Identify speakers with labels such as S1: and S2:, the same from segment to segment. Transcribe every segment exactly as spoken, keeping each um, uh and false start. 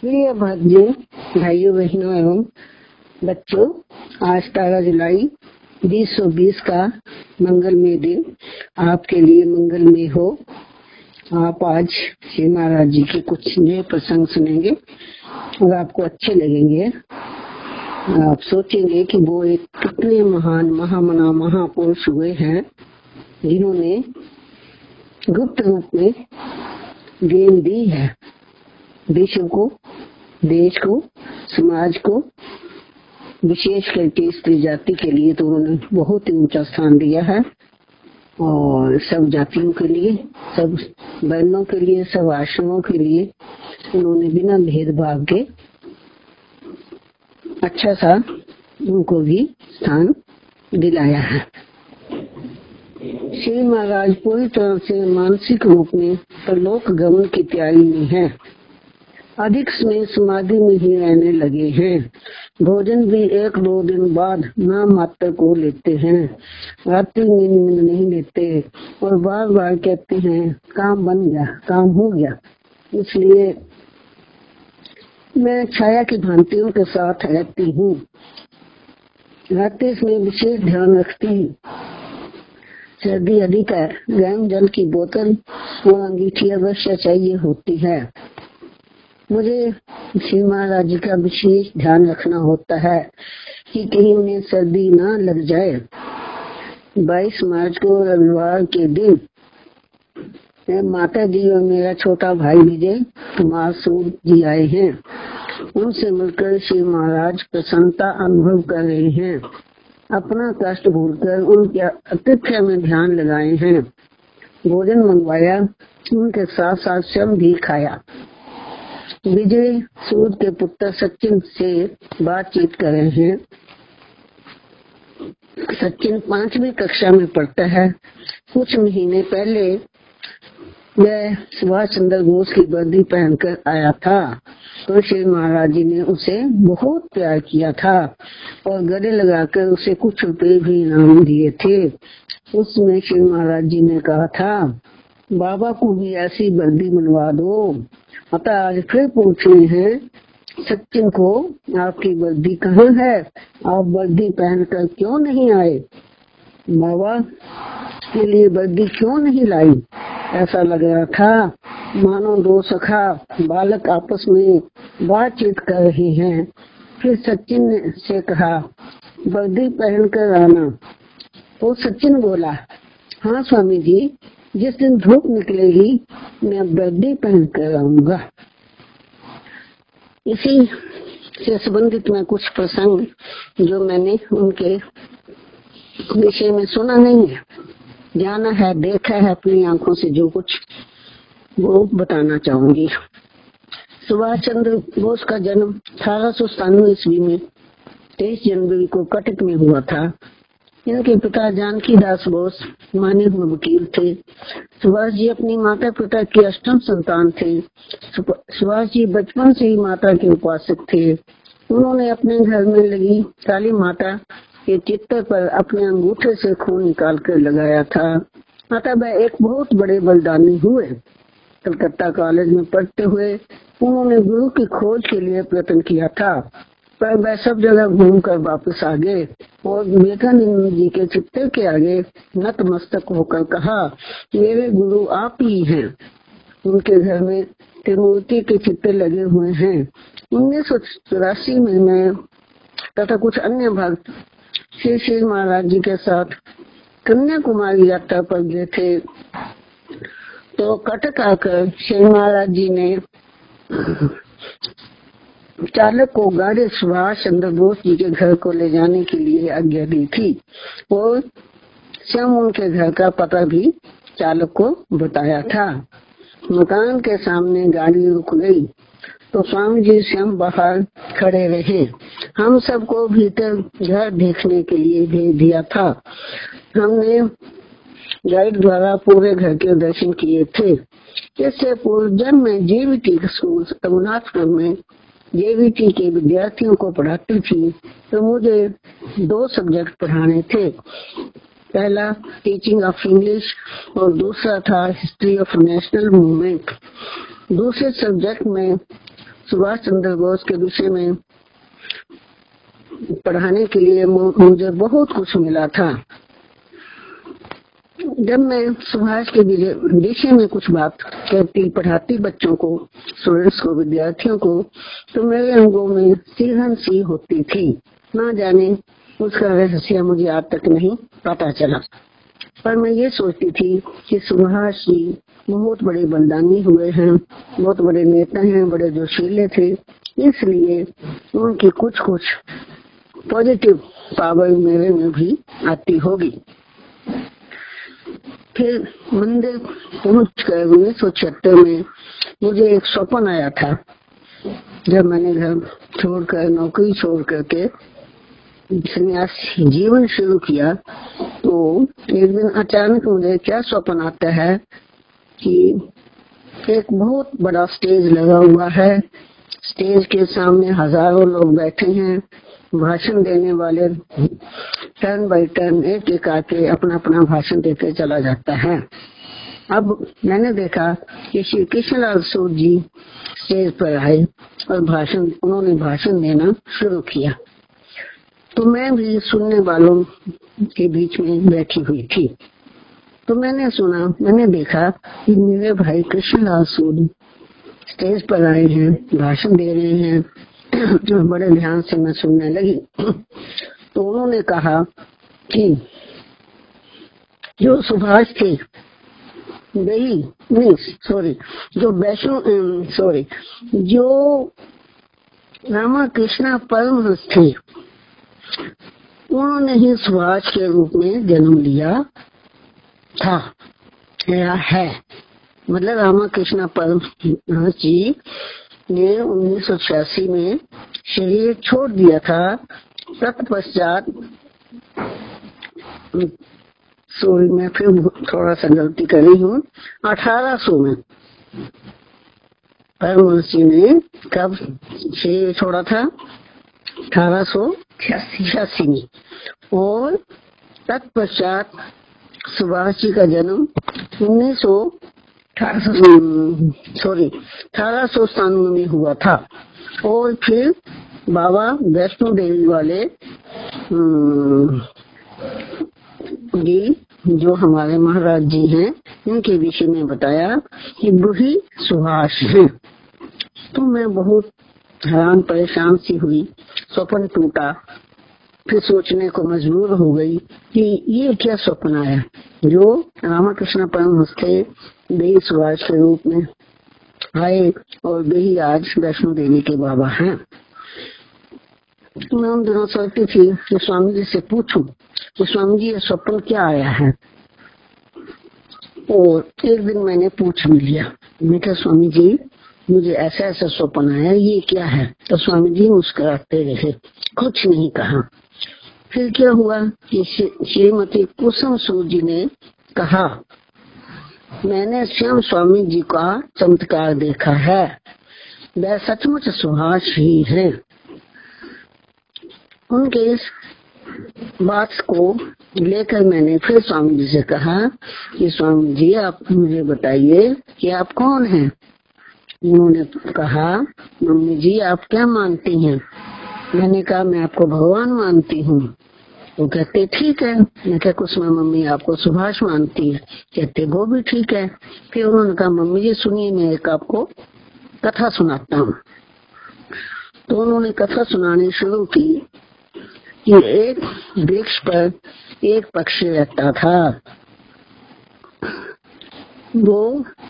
S1: प्रिय भक्तों, भाइयों बहनों एवं बच्चों, आज तेरह जुलाई बीस सौ बीस का मंगलमय दिन आपके लिए मंगलमय हो। आप आज श्री महाराज जी के कुछ नए प्रसंग सुनेंगे और आपको अच्छे लगेंगे। आप सोचेंगे कि वो एक कितने महान महामना महापुरुष हुए हैं जिन्होंने गुप्त रूप में देन दी है। विश्व को, देश को, समाज को, विशेष करके स्त्री जाति के लिए तो उन्होंने बहुत ही ऊंचा स्थान दिया है और सब जातियों के लिए, सब वर्णों के लिए, सब आश्रमों के लिए उन्होंने बिना भेदभाव के अच्छा सा उनको भी स्थान दिलाया है। श्री महाराज पूरी तरह से मानसिक रूप में परलोक गमन की तैयारी में है। अधिक समय समाधि में ही रहने लगे हैं। भोजन भी एक दो दिन बाद नाम मात्र को लेते हैं। रात्रि नींद नहीं लेते और बार बार कहते हैं काम बन गया, काम हो गया। इसलिए मैं छाया की भांतियों के साथ रहती हूँ। रहते समय विशेष ध्यान रखती हूँ। सर्दी अधिक है, गर्म जल की बोतल और अंगीठी अवश्य चाहिए होती है। मुझे श्री महाराज जी का विशेष ध्यान रखना होता है कि कहीं उन्हें सर्दी ना लग जाए। बाईस मार्च को रविवार के दिन माता जी और मेरा छोटा भाई विजय कुमार सूद जी आए हैं। उनसे मिलकर श्री महाराज प्रसन्नता अनुभव कर रहे हैं। अपना कष्ट भूलकर उनके आतिथ्य में ध्यान लगाए हैं। भोजन मंगवाया, उनके साथ साथ स्वयं भी खाया। विजय सूद के पुत्र सचिन से बातचीत कर रहे हैं। सचिन पांचवी कक्षा में पढ़ता है। कुछ महीने पहले वह सुभाष चंद्र बोस की वर्दी पहनकर आया था तो श्री महाराज जी ने उसे बहुत प्यार किया था और गले लगाकर उसे कुछ रुपए भी इनाम दिए थे। उसमें श्री महाराज जी ने कहा था, बाबा को भी ऐसी वर्दी बनवा दो। अतः आज फिर पूछ रहे हैं सचिन को, आपकी वर्दी कहाँ है? आप वर्दी पहनकर क्यों नहीं आए? बाबा के लिए वर्दी क्यों नहीं लाई? ऐसा लग रहा था मानो दो सखा बालक आपस में बातचीत कर रहे हैं। फिर सचिन ने से कहा, वर्दी पहनकर आना। तो सचिन बोला, हाँ स्वामी जी, जिस दिन धूप निकलेगी मैं वर्दी पहन कर आऊंगा। इसी से संबंधित में कुछ प्रसंग जो मैंने उनके विषय में सुना नहीं है, जाना है, देखा है अपनी आंखों से, जो कुछ वो बताना चाहूंगी। सुभाष चंद्र बोस का जन्म अठारह सौ सतानवे ईस्वी में तेईस जनवरी को कटक में हुआ था। इनके पिता जानकी दास बोस माने हुए वकील थे। सुभाष जी अपनी माता पिता की अष्टम संतान थे। सुभाष जी बचपन से ही माता के उपासक थे। उन्होंने अपने घर में लगी काली माता के चित्र पर अपने अंगूठे से खून निकाल कर लगाया था। अतः वह एक बहुत बड़े बलिदानी हुए। कलकत्ता कॉलेज में पढ़ते हुए उन्होंने गुरु की खोज के लिए प्रयत्न किया था, पर वह सब जगह घूमकर वापस आ गए और विवेकानंद जी के चित्र के आगे नतमस्तक होकर कहा, मेरे गुरु आप ही हैं। उनके घर में त्रिमूर्ति के चित्र लगे हुए हैं। उन्नीस सौ चौरासी में मैं तथा कुछ अन्य भक्त श्री श्री महाराज जी के साथ कन्याकुमारी यात्रा पर गए थे तो कटक आकर श्री महाराज जी ने चालक को गाड़ी सुभाष चंद्र बोस जी के घर को ले जाने के लिए आज्ञा दी थी और स्वयं उनके घर का पता भी चालक को बताया था। मकान के सामने गाड़ी रुक गई तो स्वामी जी स्वयं बाहर खड़े रहे। हम सबको भीतर घर देखने के लिए भेज दिया था। हमने गाइड द्वारा पूरे घर के दर्शन किए थे। इससे पूर्व जब मैं जेवीटी स्कूल रघुनाथपुर में जेवीटी के विद्यार्थियों को पढ़ाती थी तो मुझे दो सब्जेक्ट पढ़ाने थे। पहला टीचिंग ऑफ इंग्लिश और दूसरा था हिस्ट्री ऑफ नेशनल मूवमेंट। दूसरे सब्जेक्ट में सुभाष चंद्र बोस के विषय में पढ़ाने के लिए मुझे बहुत कुछ मिला था। जब मैं सुभाष के विषय में कुछ बात करती पढ़ाती बच्चों को, स्टूडेंट्स को, विद्यार्थियों को, तो मेरे अंगों में सिहरन सी होती थी। ना जाने उसका रहस्य मुझे आज तक नहीं पता चला, पर मैं ये सोचती थी कि सुभाष जी बहुत बड़े बलिदानी हुए हैं, बहुत बड़े नेता हैं, बड़े जोशीले थे, इसलिए उनकी कुछ कुछ पॉजिटिव पावर मेरे में भी आती होगी। फिर मंदिर पहुंच कर उन्नीस सौ छिहत्तर में मुझे एक स्वप्न आया था। जब मैंने घर छोड़कर, नौकरी छोड़ करके संन्यास जीवन शुरू किया, तो एक दिन अचानक मुझे क्या स्वप्न आता है कि एक बहुत बड़ा स्टेज लगा हुआ है, स्टेज के सामने हजारों लोग बैठे हैं, भाषण देने वाले टर्न बाय टर्न एक एक आके अपना अपना भाषण देकर चला जाता है। अब मैंने देखा कि श्री कृष्णलाल सूद जी स्टेज पर आए और भाषण उन्होंने भाषण देना शुरू किया, तो मैं भी सुनने वालों के बीच में बैठी हुई थी। तो मैंने सुना, मैंने देखा कि मेरे भाई कृष्णलाल सूद स्टेज पर आए हैं, भाषण दे रहे हैं, जो बड़े ध्यान से मैं सुनने लगी। तो उन्होंने कहा कि जो सुभाष थे वही नहीं सॉरी जो वैष्णो सॉरी जो रामकृष्ण परमहंस थे, उन्होंने ही सुभाष के रूप में जन्म लिया था या है। मतलब रामकृष्ण परमहंस जी ने उन्नीस सौ छियासी में शरीर छोड़ दिया था। तत्पश्चात सॉरी मैं फिर थोड़ा सा गलती कर रही हूँ, अठारह सौ में परमहंस जी ने कब शरीर छोड़ा था? अठारह सौ छियासी में। और तत्पश्चात सुभाष जी का जन्म उन्नीस सौ सॉरी अठारह सौ सतानवे में हुआ था। और फिर बाबा वैष्णो देवी वाले जी जो हमारे महाराज जी हैं, इनके विषय में बताया कि वही सुभाष है। तो मैं बहुत हैरान परेशान सी हुई, स्वप्न टूटा, फिर सोचने को मजबूर हो गई कि ये क्या स्वप्न आया। जो रामकृष्ण परमहंस थे वही सुभाष के रूप में आए और वही आज वैष्णो देवी के बाबा हैं। मैं उन दिनों सोचती थी कि स्वामी जी से पूछूं कि स्वामी जी ये स्वप्न क्या आया है। और एक दिन मैंने पूछ भी लिया, मैं क्या स्वामी जी मुझे ऐसा ऐसा स्वप्न आया, ये क्या है? तो स्वामी जी मुस्कुराते रहे, कुछ नहीं कहा। फिर क्या हुआ कि श्रीमती कुसुम सूद जी ने कहा, मैंने स्वयं स्वामी जी का चमत्कार देखा है, वह सचमुच सुभाष ही है। उनके इस बात को लेकर मैंने फिर स्वामी जी से कहा कि स्वामी जी आप मुझे बताइए कि आप कौन हैं? उन्होंने कहा, मम्मी जी आप क्या मानती हैं? मैंने कहा मैं आपको भगवान मानती हूँ। वो कहते ठीक है। मैं क्या कुसुमा मम्मी आपको सुभाष मानती है? कहते वो भी ठीक है। फिर उन्होंने कहा मम्मी जी सुनिए, मैं एक आपको कथा सुनाता हूँ। तो उन्होंने कथा सुनानी शुरू की कि एक वृक्ष पर एक पक्षी रहता था। वो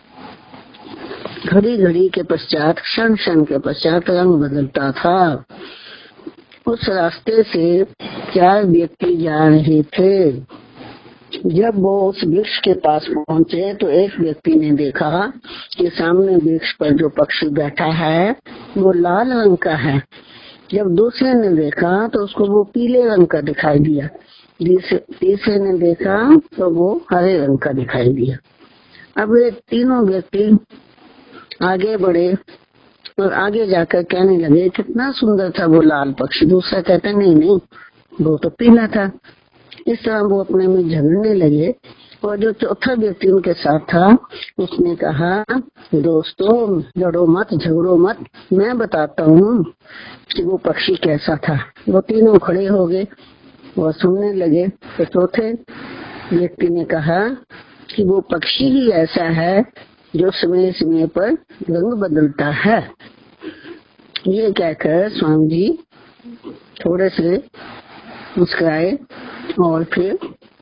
S1: घड़ी घड़ी के पश्चात, क्षण क्षण के पश्चात रंग बदलता था। उस रास्ते से चार व्यक्ति जा रहे थे। जब वो उस वृक्ष के पास पहुंचे तो एक व्यक्ति ने देखा कि सामने वृक्ष पर जो पक्षी बैठा है वो लाल रंग का है। जब दूसरे ने देखा तो उसको वो पीले रंग का दिखाई दिया। तीसरे ने देखा तो वो हरे रंग का दिखाई दिया। अब ये तीनों व्यक्ति आगे बढ़े और आगे जाकर कहने लगे कितना सुंदर था वो लाल पक्षी। दूसरा कहता नहीं नहीं वो तो पीला था। इस तरह वो अपने में झगड़ने लगे और जो चौथा व्यक्ति उनके साथ था उसने कहा, दोस्तों लड़ो मत, झगड़ो मत, मैं बताता हूँ कि वो पक्षी कैसा था। वो तीनों खड़े हो गए और सुनने लगे। तो चौथे व्यक्ति ने कहा कि वो पक्षी ही ऐसा है जो समय समय पर रंग बदलता है। ये कहकर स्वामी जी थोड़े से मुस्कुराए और फिर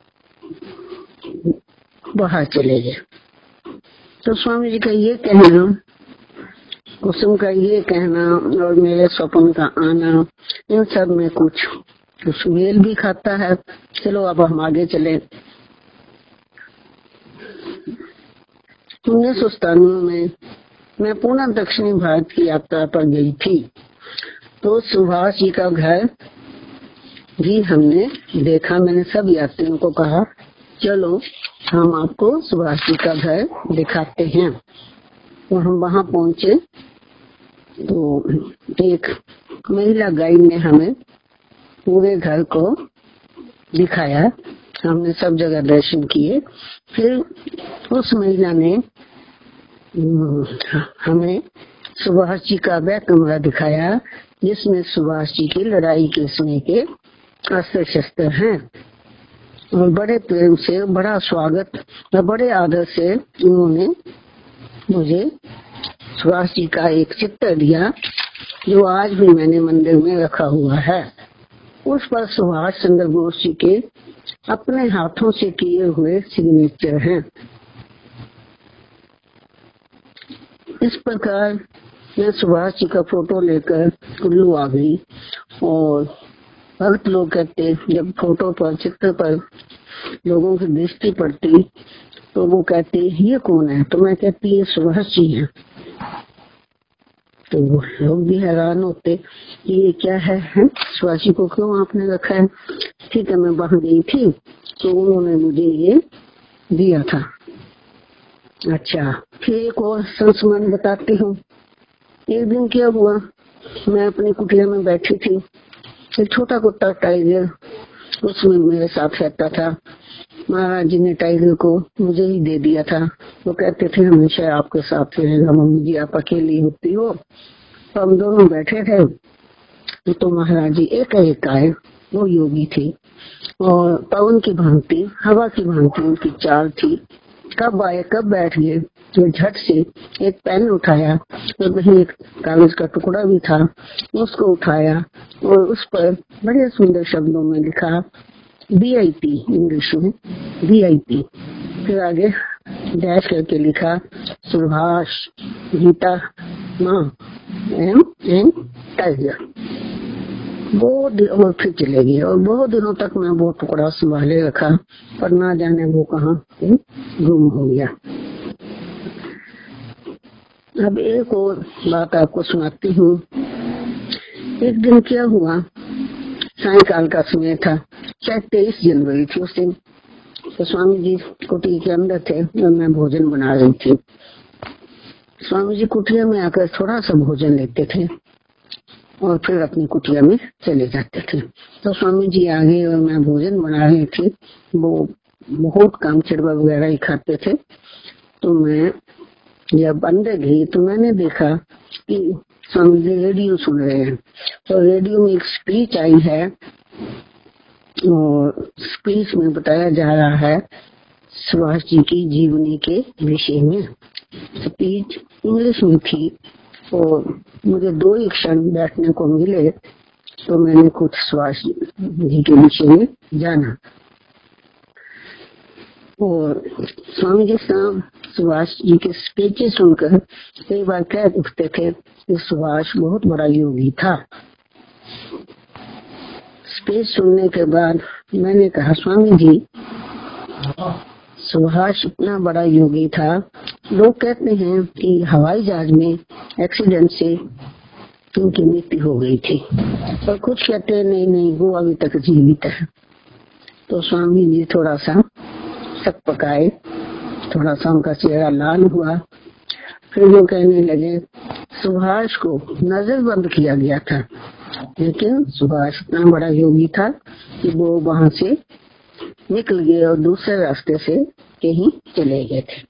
S1: बाहर चले गए। तो स्वामी जी का ये कहना, कुसुम का ये कहना और मेरे स्वप्न का आना, इन सब में कुछ कुछ मेल भी खाता है। चलो अब हम आगे चले। उन्नीस सौ सतानवे में मैं पूर्ण दक्षिणी भारत की यात्रा पर गई थी। तो सुभाष जी का घर भी हमने देखा। मैंने सब यात्रियों को कहा, चलो हम आपको सुभाष जी का घर दिखाते हैं। तो हम वहां पहुंचे तो एक महिला गाइड ने हमें पूरे घर को दिखाया। हमने सब जगह दर्शन किए। फिर उस महिला ने हमें सुभाष जी का वह कमरा दिखाया जिसमें सुभाष जी की लड़ाई के समय के अस्त्र शस्त्र हैं। और बड़े प्रेम से, बड़ा स्वागत और बड़े आदर से उन्होंने मुझे सुभाष जी का एक चित्र दिया जो आज भी मैंने मंदिर में रखा हुआ है। उस पर सुभाष चंद्र बोस जी के अपने हाथों से किए हुए सिग्नेचर हैं। इस प्रकार मैं सुभाष जी का फोटो लेकर कुल्लू आ गई। और भक्त लोग कहते, जब फोटो पर, चित्र पर लोगों की दृष्टि पड़ती तो वो कहते ये कौन है? तो मैं कहती ये सुभाष जी हैं। तो लोग भी हैरान होते कि ये क्या है, है? सुभाष जी को क्यों आपने रखा है? ठीक है, मैं वहां गई थी तो उन्होंने मुझे ये दिया था। अच्छा, फिर एक और संस्मरण बताती हूँ। एक दिन क्या हुआ, मैं अपनी कुटिया में बैठी थी। एक छोटा कुत्ता टाइगर उसमें मेरे साथ रहता था। महाराज जी ने टाइगर को मुझे ही दे दिया था। वो कहते थे हमेशा आपके साथ रहेगा, मम्मी जी आप अकेली होती हो। तो हम दोनों बैठे थे तो महाराज जी एक एक आए। वो योगी थे और पवन की भांति, हवा की भांति उनकी चाल थी। कब आए कब बैठ गए। तो झट से एक पेन उठाया और वहीं एक कागज का टुकड़ा भी था, उसको उठाया और उस पर बड़े सुंदर शब्दों में लिखा वी आई पी, इंग्लिश में वी आई पी। फिर आगे डैश करके लिखा सुभाष गीता माँ एम एन टाइगर। बहुत और फिर चले गए और बहुत दिनों तक मैं वो टुकड़ा संभाले रखा, पर ना जाने वो कहाँ गुम हो गया। अब एक और बात आपको सुनाती हूँ। एक दिन क्या हुआ, सायंकाल का समय था, शायद तेईस जनवरी थी उस दिन। तो स्वामी जी कुटिया के अंदर थे और मैं भोजन बना रही थी। स्वामी जी कुटिया में आकर थोड़ा सा भोजन लेते थे और फिर अपनी कुटिया में चले जाते थे। तो स्वामी जी आ गए और मैं भोजन बना रही थी। वो बहुत कम चिड़वा वगैरह ही खाते थे। तो मैं जब अंदर गई तो मैंने देखा कि स्वामी जी रेडियो सुन रहे हैं। तो रेडियो में एक स्पीच आई है और स्पीच में बताया जा रहा है सुभाष जी की जीवनी के विषय में। स्पीच इंग्लिश में थी और मुझे दो ही क्षण बैठने को मिले तो मैंने कुछ सुभाष जी के विषय में जाना। और स्वामी जी साहब सुभाष जी के स्पीचेस सुनकर कई बार कह उठते थे कि सुभाष बहुत बड़ा योगी था। स्पीच सुनने के बाद मैंने कहा स्वामी जी सुभाष इतना बड़ा योगी था, लोग कहते हैं कि हवाई जहाज में एक्सीडेंट से उनकी मृत्यु हो गई थी, और कुछ कहते हैं नहीं नहीं वो अभी तक जीवित है। तो स्वामी जी थोड़ा सा सक पकाए, थोड़ा सा उनका चेहरा लाल हुआ। फिर वो कहने लगे सुभाष को नजरबंद किया गया था, लेकिन सुभाष इतना बड़ा योगी था कि वो वहां से निकल गए और दूसरे रास्ते से के ही चले गए थे।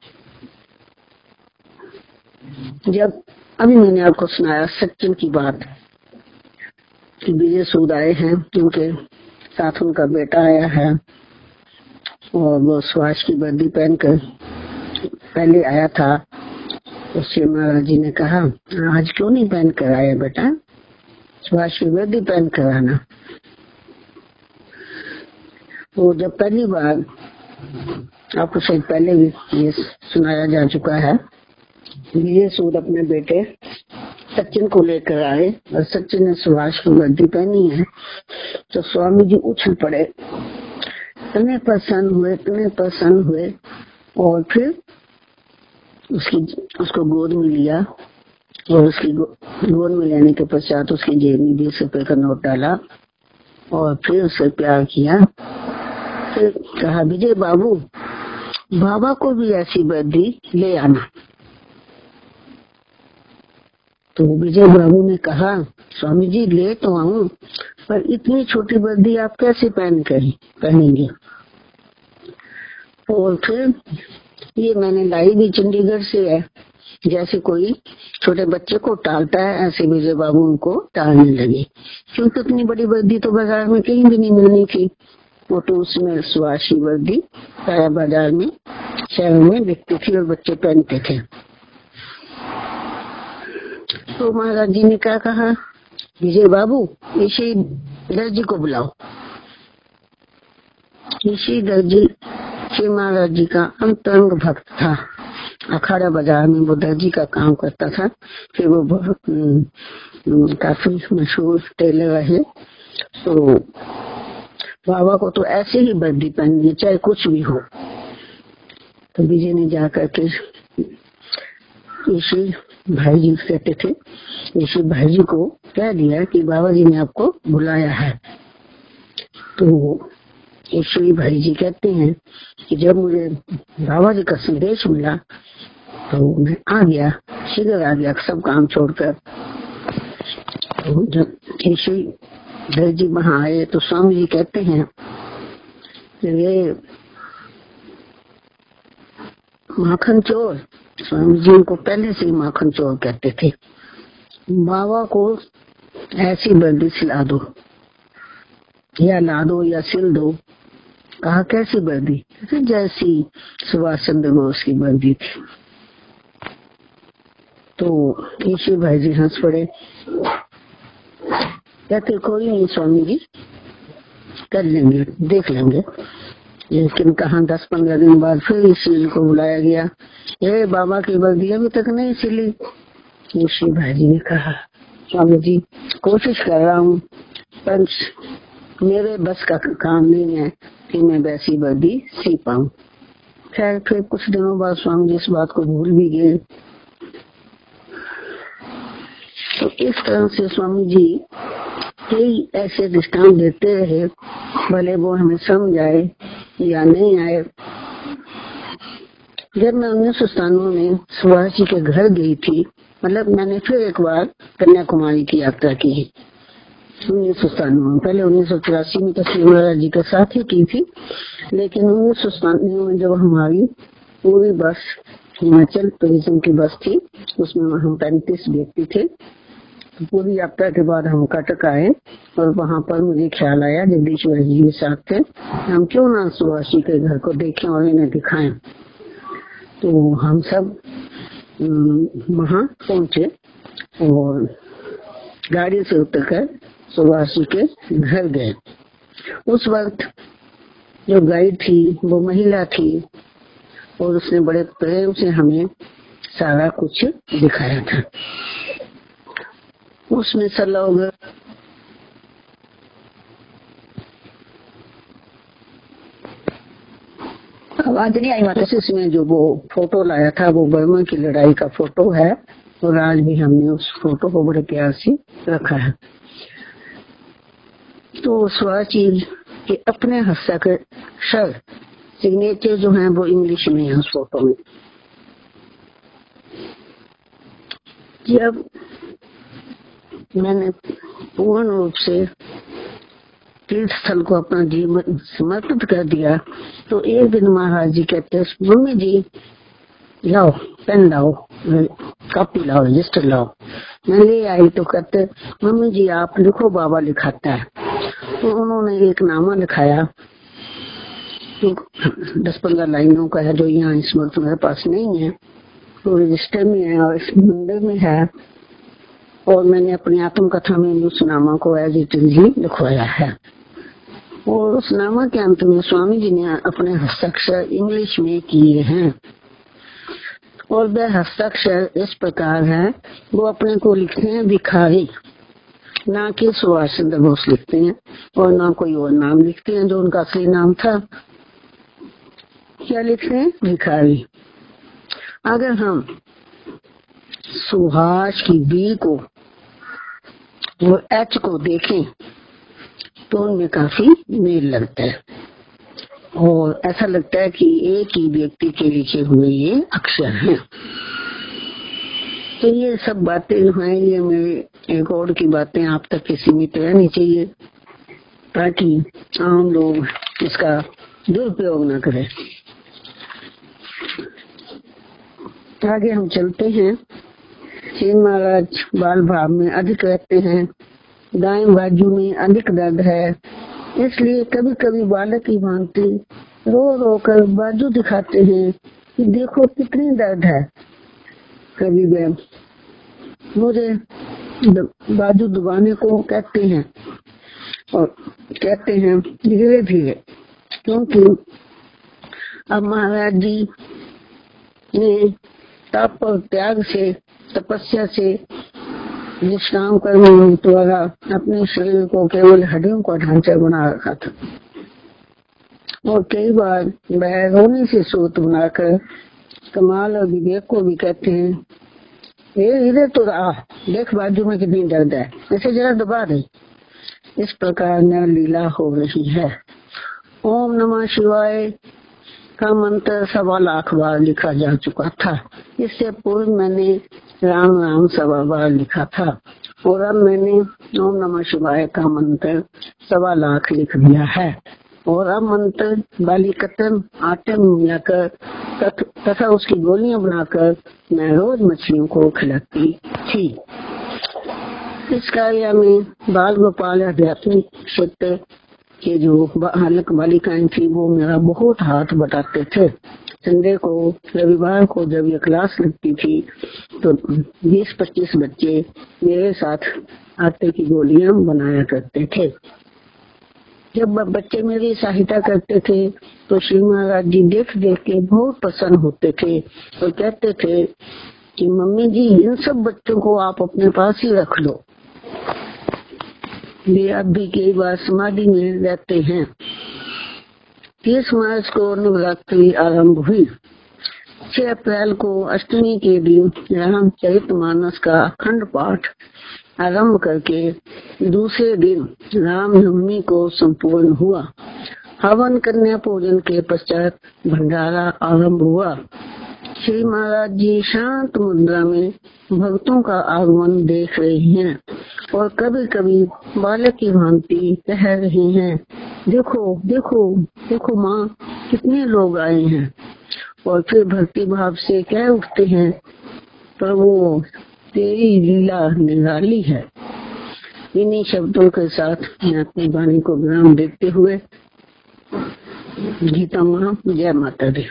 S1: जब अभी मैंने आपको सुनाया सचिन की बात कि विजय सूद आए हैं, उनके साथ उनका बेटा आया है और वो सुभाष की वर्दी पहनकर पहले आया था। तो श्री महाराज जी ने कहा, आज क्यों नहीं पहन कर आए बेटा, सुभाष की वर्दी पहन कर आना। वो जब पहली बार, आपको शायद पहले भी ये सुनाया जा चुका है, विजय सूद अपने बेटे सचिन को लेकर आए और सचिन ने सुभाष की वर्दी पहनी है, तो स्वामी जी उछल पड़े, इतने प्रसन्न हुए, इतने प्रसन्न हुए और फिर उसकी उसको गोद में लिया और उसकी गो, गोद में लेने के पश्चात उसकी जेब में बीस रुपए का नोट डाला और फिर उसे प्यार किया। फिर कहा, विजय बाबू, बाबा को भी ऐसी वर्दी ले आना। तो विजय बाबू ने कहा, स्वामी जी ले तो आऊं, पर इतनी छोटी वर्दी आप कैसे पहन कर पहनेंगे। और फिर ये मैंने लाई भी चंडीगढ़ से है, जैसे कोई छोटे बच्चे को टालता है ऐसे विजय बाबू उनको टालने लगे, क्योंकि इतनी बड़ी वर्दी तो बाजार में कहीं भी नहीं मिलनी थी। वो तो उसमें सुभाष की वर्दी सारा बाजार में शहरों में बिकती थी और बच्चे पहनते थे। तो महाराज जी ने क्या कहा, विजय बाबू इसी दर्जी को बुलाओ। इसी दर्जी श्री महाराज जी का अंतरंग भक्त था, अखाड़ा बाजार में वो दर्जी का काम करता था। फिर वो बहुत काफी मशहूर टेलर रहे। तो बाबा को तो ऐसे ही वर्दी पहननी है चाहे कुछ भी हो। तो विजय ने जाकर के इसी भाई जी कहते थे, इसी भाई जी को कह दिया कि बाबा जी ने आपको बुलाया है। तो ईश्वरी भाई जी कहते हैं कि जब मुझे बाबा जी का संदेश मिला तो मैं आ गया, शीघ्र आ गया सब काम छोड़कर। तो जब ईश्वरी भाई जी वहां आए तो स्वामी जी कहते हैं कि ये माखन चोर, स्वामी जी उनको पहले से ही माखन चोर कहते थे, बाबा को ऐसी वर्दी सिला दो या ला दो या सिल दो। कहा कैसी वर्दी, जैसी सुभाष चंद्र बोस की वर्दी थी। तो ईश्वर भाई जी हंस पड़े, कहते कोई नहीं स्वामी जी, कर लेंगे, देख लेंगे। लेकिन कहा दस पंद्रह दिन बाद फिर इसी को बुलाया गया, ये बाबा की वर्दी अभी तक नहीं सिली। ईश्वर भाई जी ने कहा, स्वामी जी कोशिश कर रहा हूँ पर मेरे बस का काम नहीं है कि मैं वैसी वर्दी सी पाऊं। खैर फिर कुछ दिनों बाद स्वामी जी इस बात को भूल भी गए। तो इस तरह से स्वामी जी कई ऐसे दृष्टांत देते रहे, भले वो हमें समझ आए या नहीं आए। जब मैं उन्नीस सौ सतानवे में सुभाष जी के घर गई थी, मतलब मैंने फिर एक बार कन्याकुमारी की यात्रा की उन्नीस सौ सतानवे में, पहले उन्नीस सौ चौरासी में तो श्री महाराज जी के साथ ही की थी, लेकिन उन्नीस सौ सतानवे में जब हमारी पूरी बस हिमाचल टूरिज्म की बस थी, उसमें हम पैंतीस व्यक्ति थे। तो पूरी यात्रा के बाद हम कटक आए और वहां पर मुझे ख्याल आया जगदीश्वर जी के साथ थे, हम क्यों ना सुभाष जी के घर को देखें और इन्हें दिखाएं। तो हम सब वहां पहुंचे और गाड़ी से उतरकर सुभाष जी के घर गए। उस वक्त जो गाइड थी वो महिला थी और उसने बड़े प्रेम से हमें सारा कुछ दिखाया था। उसमें सब लोग आवाज नहीं आई माता। इसमें जो वो फोटो लाया था वो बर्मा की लड़ाई का फोटो है और आज भी हमने उस फोटो को बड़े प्यार से रखा है। तो सुभाष जी के अपने हस्ताक्षर सिग्नेचर जो हैं वो इंग्लिश में है उस फोटो में। जब मैंने पूर्ण रूप से तीर्थ स्थल को अपना जीवन समर्पित कर दिया। तो एक दिन महाराज जी कहते मम्मी जी लाओ पेन लाओ, कॉपी लाओ, रजिस्टर लाओ। मैं ले आई तो कहते मम्मी जी आप लिखो, बाबा लिखाता है। तो उन्होंने एक नामा लिखाया जो दस पंद्रह लाइनों का है, जो यहाँ इस वक्त मेरे पास नहीं है, तो रजिस्टर में है और इस मंदिर में है। और मैंने अपनी आत्मकथा में उस नामा को एज इट इज ही लिखवाया है। और उस नामा के अंत में स्वामी जी ने अपने हस्ताक्षर इंग्लिश में किए हैं। और वह हस्ताक्षर इस प्रकार है, वो अपने को लिखते हैं भिखारी, ना कि सुभाष चंद्र बोस लिखते हैं और ना कोई और नाम लिखते हैं जो उनका असली नाम था। क्या लिखते हैं? भिखारी। अगर हम सुभाष की बी को और एच को देखें तो उनमें काफी मेल लगता है और ऐसा लगता है कि एक ही व्यक्ति के लिखे हुए ये अक्षर हैं। तो ये सब बातें जो हैं, ये मेरे रिकॉर्ड की बातें आप तक के सीमित रहनी चाहिए ताकि आम लोग इसका दुरुपयोग न करें। आगे हम चलते हैं। श्री महाराज बाल भाव में अधिक रहते हैं, दाएं बाजू में अधिक दर्द है, इसलिए कभी कभी बालक की भांति रो रो कर बाजू दिखाते हैं कि देखो कितनी दर्द है। कभी वे मुझे बाजू दबाने को कहते हैं और कहते हैं धीरे धीरे, क्योंकि अब महाराज जी ने तप और त्याग से, तपस्या से विश्राम करने द्वारा अपने शरीर को केवल हड्डियों का ढांचा बना रखा था। और कई बार वह रोने से सूत बनाकर कमाल और विवेक को भी कहते हैं, ये इधर तो रहा, देख बाजू में कितनी दर्द है, इसे जरा दबा दे। इस प्रकार न लीला हो रही है। ओम नमः शिवाय का मंत्र सवा लाख बार लिखा जा चुका था। इससे पूर्व मैंने राम राम सवा बार लिखा था और अब मैंने ओम नमः शिवाय का मंत्र सवा लाख लिख दिया है। और अब मंत्र बाली कतन आटे में मिलाकर तथा उसकी गोलियां बनाकर मैं रोज मछलियों को खिलाती थी। इस कार्य में बाल गोपाल आध्यात्मिक क्षेत्र के जो बालक बालिकाएं थी वो मेरा बहुत हाथ बटाते थे। संडे को, रविवार को जब ये क्लास लगती थी तो बीस पच्चीस बच्चे मेरे साथ आटे की गोलियां बनाया करते थे। जब बच्चे मेरी सहायता करते थे तो श्री महाराज जी देख देख के बहुत प्रसन्न होते थे और कहते थे कि मम्मी जी इन सब बच्चों को आप अपने पास ही रख लो, वे अब भी कई बार समाधि में रहते हैं। तीस मार्च को नवरात्रि आरंभ हुई। छह अप्रैल को अष्टमी के दिन रामचरितमानस का अखंड पाठ आरंभ करके दूसरे दिन रामनवमी को संपूर्ण हुआ। हवन कन्या पूजन के पश्चात भंडारा आरंभ हुआ। श्री महाराज जी शांत मुद्रा में भक्तों का आगमन देख रहे हैं और कभी कभी बालक की भांति कह रहे हैं, देखो देखो देखो माँ कितने लोग आए हैं। और फिर भक्ति भाव से कह उठते हैं, प्रभु तेरी लीला निराली है। इन्हीं शब्दों के साथ मैं अपनी वाणी को विराम देते हुए गीता माँ, जय माता दी।